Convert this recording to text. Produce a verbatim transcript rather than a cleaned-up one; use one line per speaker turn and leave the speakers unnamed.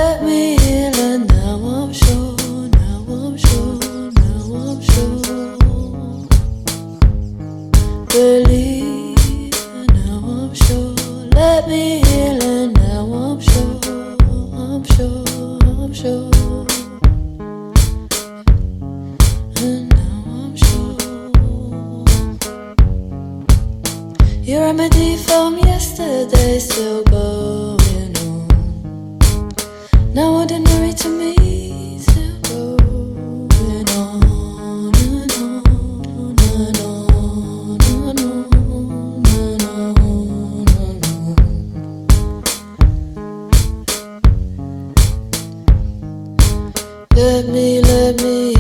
let me heal and now I'm sure, now I'm sure, now I'm sure. Believe and now I'm sure, let me heal and now I'm sure, I'm sure, I'm sure. And now I'm sure. Your remedy from yesterday still going on. Now ordinary to me, still going on and on and on and on and on and on. Let me, let me